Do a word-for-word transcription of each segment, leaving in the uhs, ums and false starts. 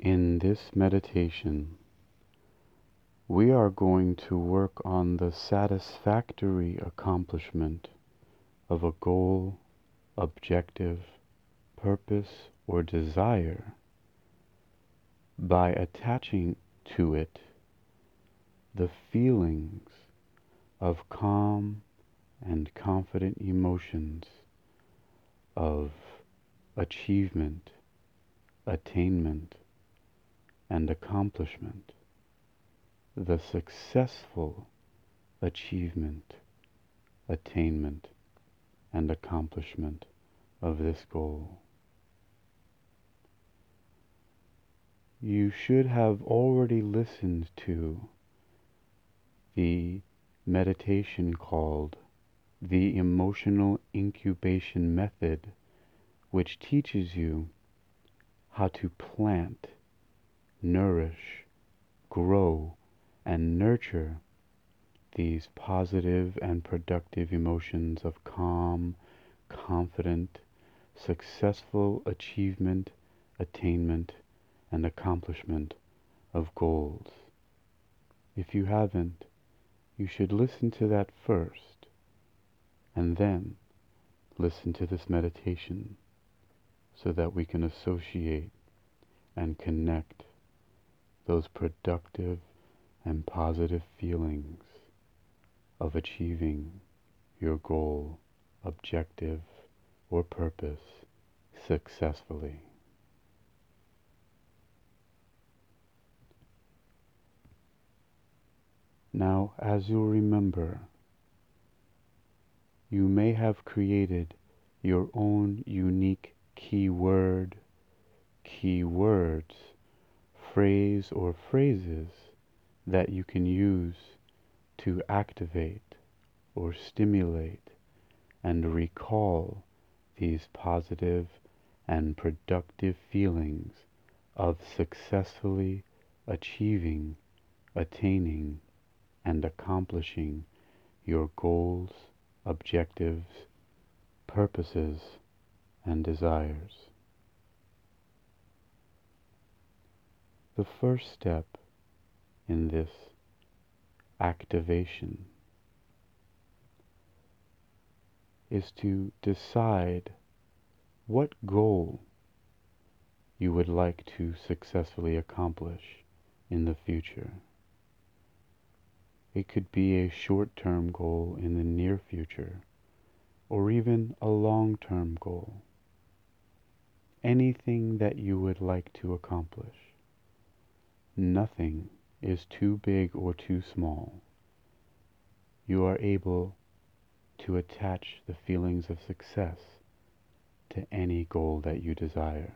In this meditation, we are going to work on the satisfactory accomplishment of a goal, objective, purpose, or desire by attaching to it the feelings of calm and confident emotions of achievement, attainment, and accomplishment, the successful achievement, attainment, and accomplishment of this goal. You should have already listened to the meditation called the Emotional Incubation Method, which teaches you how to plant, nourish, grow, and nurture these positive and productive emotions of calm, confident, successful achievement, attainment, and accomplishment of goals. If you haven't, you should listen to that first, and then listen to this meditation so that we can associate and connect those productive and positive feelings of achieving your goal, objective, or purpose successfully. Now, as you'll remember, you may have created your own unique keyword, keywords, phrase, or phrases that you can use to activate or stimulate and recall these positive and productive feelings of successfully achieving, attaining, and accomplishing your goals, objectives, purposes, and desires. The first step in this activation is to decide what goal you would like to successfully accomplish in the future. It could be a short-term goal in the near future, or even a long-term goal. Anything that you would like to accomplish. Nothing is too big or too small. You are able to attach the feelings of success to any goal that you desire.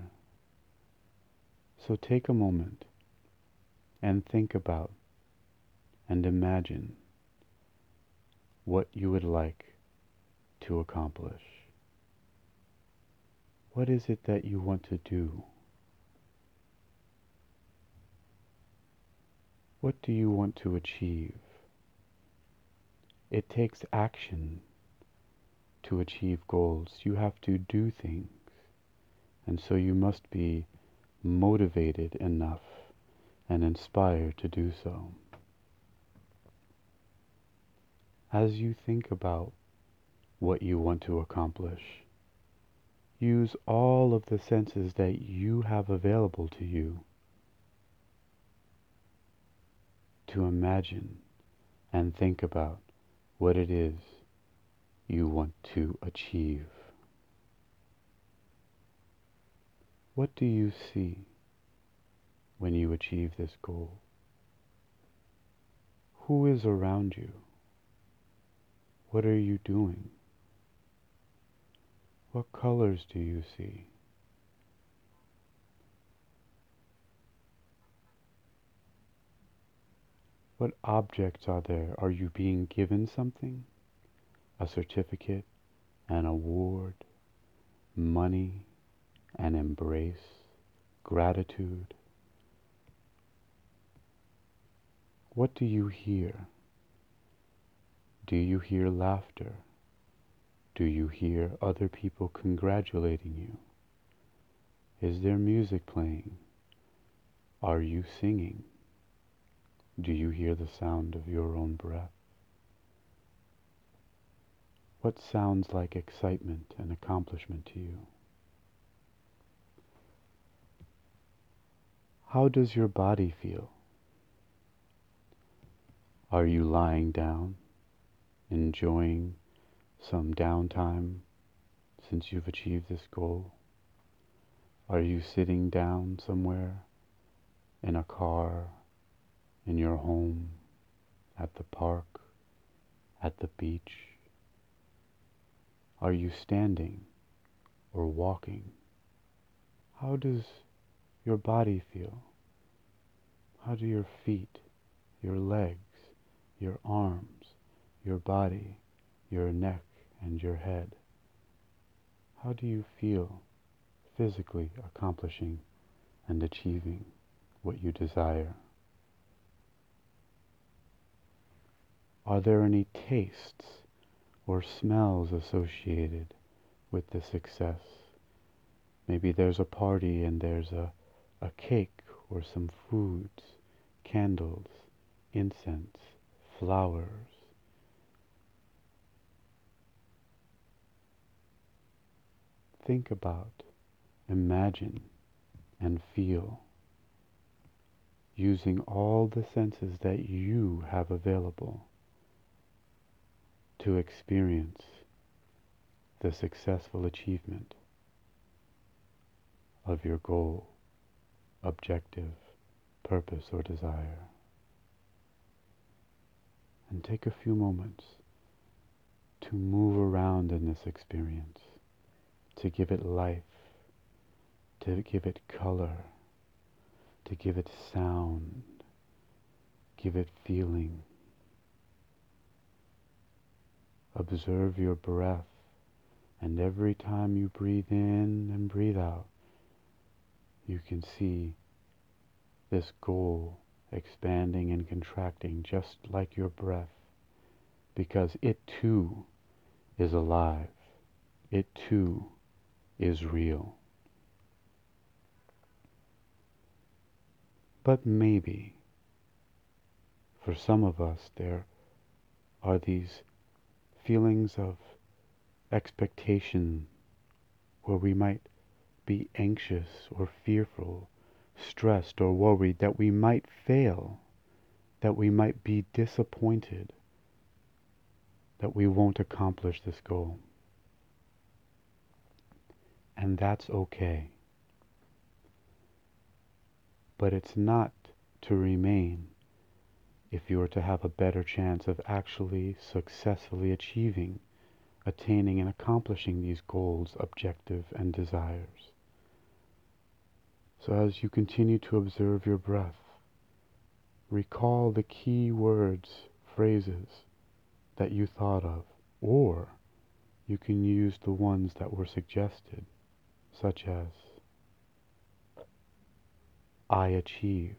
So take a moment and think about and imagine what you would like to accomplish. What is it that you want to do? What do you want to achieve? It takes action to achieve goals. You have to do things, and so you must be motivated enough and inspired to do so. As you think about what you want to accomplish, use all of the senses that you have available to you to imagine and think about what it is you want to achieve. What do you see when you achieve this goal? Who is around you? What are you doing? What colors do you see? What objects are there? Are you being given something? A certificate, an award, money, an embrace, gratitude? What do you hear? Do you hear laughter? Do you hear other people congratulating you? Is there music playing? Are you singing? Do you hear the sound of your own breath? What sounds like excitement and accomplishment to you? How does your body feel? Are you lying down, enjoying some downtime since you've achieved this goal? Are you sitting down somewhere, in a car, in your home, at the park, at the beach? Are you standing or walking? How does your body feel? How do your feet, your legs, your arms, your body, your neck, and your head? How do you feel physically accomplishing and achieving what you desire? Are there any tastes or smells associated with the success? Maybe there's a party and there's a, a cake or some foods, candles, incense, flowers. Think about, imagine, and feel, using all the senses that you have available to experience the successful achievement of your goal, objective, purpose, or desire. And take a few moments to move around in this experience, to give it life, to give it color, to give it sound, give it feeling. Observe your breath, and every time you breathe in and breathe out, you can see this goal expanding and contracting just like your breath, because it too is alive. It too is real. But maybe, for some of us, there are these feelings of expectation where we might be anxious or fearful, stressed or worried that we might fail, that we might be disappointed, that we won't accomplish this goal. And that's okay. But it's not to remain if you are to have a better chance of actually successfully achieving, attaining and accomplishing these goals, objectives, and desires. So as you continue to observe your breath, recall the key words, phrases that you thought of, or you can use the ones that were suggested, such as, I achieve,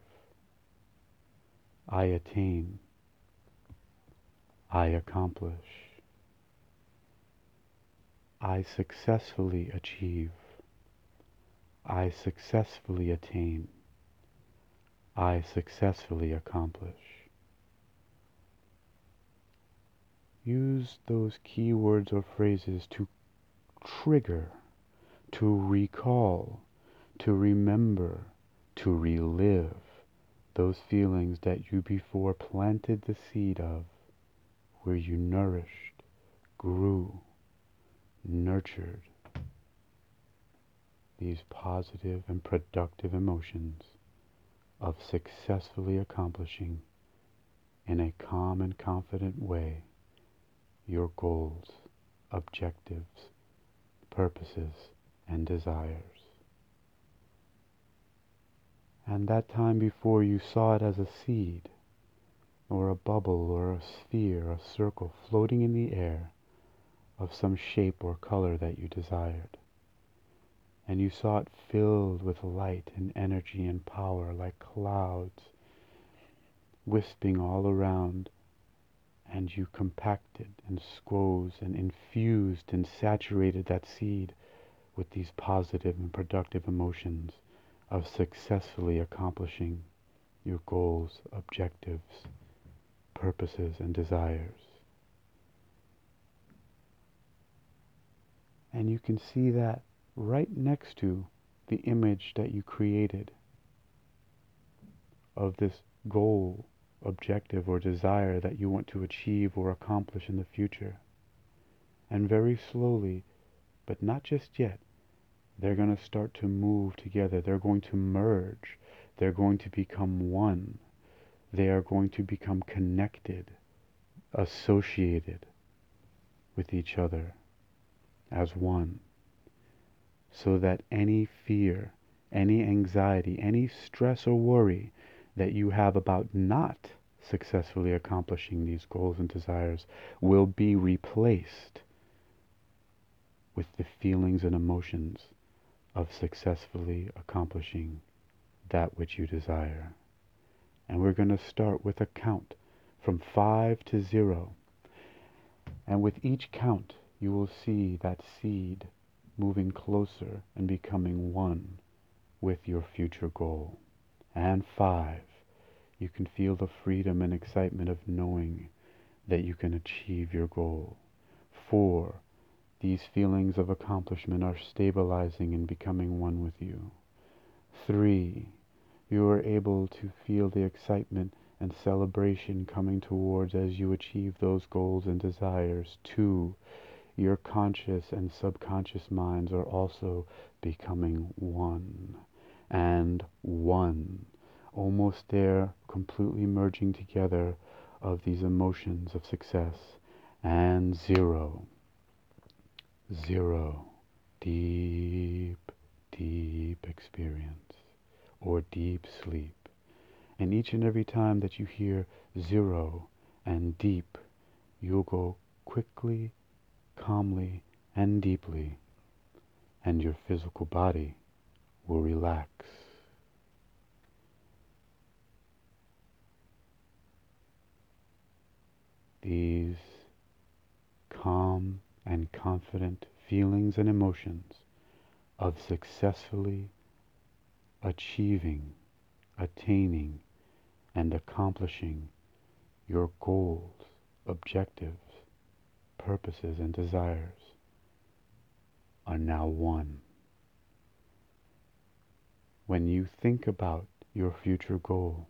I attain, I accomplish, I successfully achieve, I successfully attain, I successfully accomplish. Use those key words or phrases to trigger, to recall, to remember, to relive those feelings that you before planted the seed of, where you nourished, grew, nurtured these positive and productive emotions of successfully accomplishing in a calm and confident way your goals, objectives, purposes, and desires. And that time before, you saw it as a seed, or a bubble, or a sphere, a circle floating in the air of some shape or color that you desired. And you saw it filled with light and energy and power like clouds wisping all around, and you compacted and squoze and infused and saturated that seed with these positive and productive emotions of successfully accomplishing your goals, objectives, purposes, and desires. And you can see that right next to the image that you created of this goal, objective, or desire that you want to achieve or accomplish in the future. And very slowly, but not just yet, they're going to start to move together. They're going to merge. They're going to become one. They are going to become connected, associated with each other as one, so that any fear, any anxiety, any stress or worry that you have about not successfully accomplishing these goals and desires will be replaced with the feelings and emotions of successfully accomplishing that which you desire. And we're going to start with a count from five to zero. And with each count, you will see that seed moving closer and becoming one with your future goal. And five, you can feel the freedom and excitement of knowing that you can achieve your goal. Four, these feelings of accomplishment are stabilizing and becoming one with you. Three, you are able to feel the excitement and celebration coming towards as you achieve those goals and desires. Two, your conscious and subconscious minds are also becoming one. And one, almost there, completely merging together of these emotions of success. And zero, zero, deep, deep experience or deep sleep. And each and every time that you hear zero and deep, you'll go quickly, calmly, and deeply, and your physical body will relax. These calm and confident feelings and emotions of successfully achieving, attaining, and accomplishing your goals, objectives, purposes, and desires are now one. When you think about your future goal,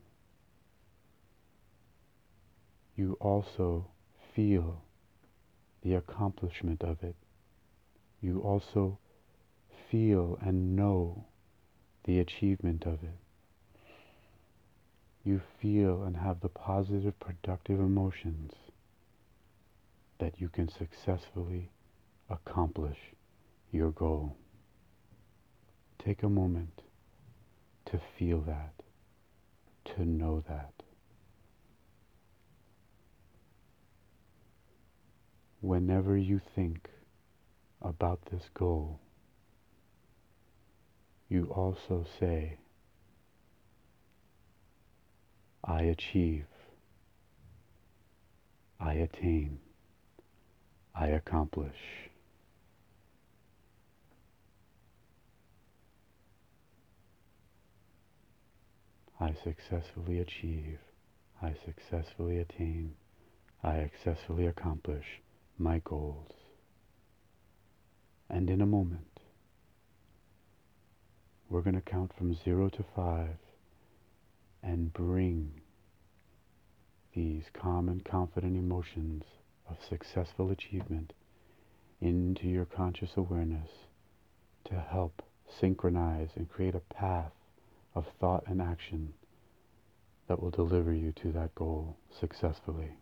you also feel the accomplishment of it. You also feel and know the achievement of it. You feel and have the positive, productive emotions that you can successfully accomplish your goal. Take a moment to feel that, to know that. Whenever you think about this goal, you also say, I achieve, I attain, I accomplish. I successfully achieve, I successfully attain, I successfully accomplish my goals. And in a moment, we're going to count from zero to five and bring these calm and confident emotions of successful achievement into your conscious awareness to help synchronize and create a path of thought and action that will deliver you to that goal successfully.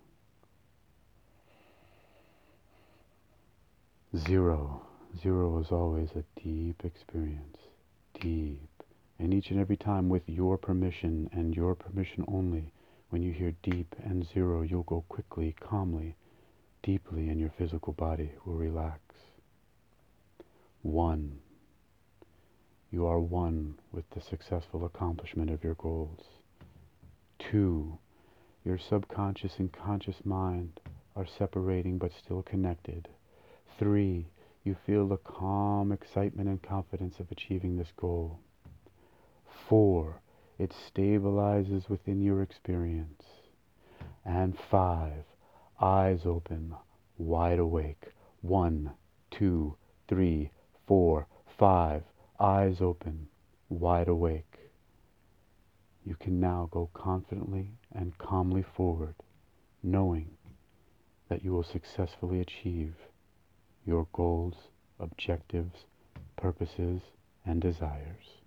Zero. Zero is always a deep experience. Deep. And each and every time with your permission and your permission only, when you hear deep and zero, you'll go quickly, calmly, deeply, and your physical body will relax. One. You are one with the successful accomplishment of your goals. Two. Your subconscious and conscious mind are separating but still connected. Three. You feel the calm excitement and confidence of achieving this goal. Four, it stabilizes within your experience. And five, eyes open, wide awake. One, two, three, four, five, eyes open, wide awake. You can now go confidently and calmly forward, knowing that you will successfully achieve your goals, objectives, purposes, and desires.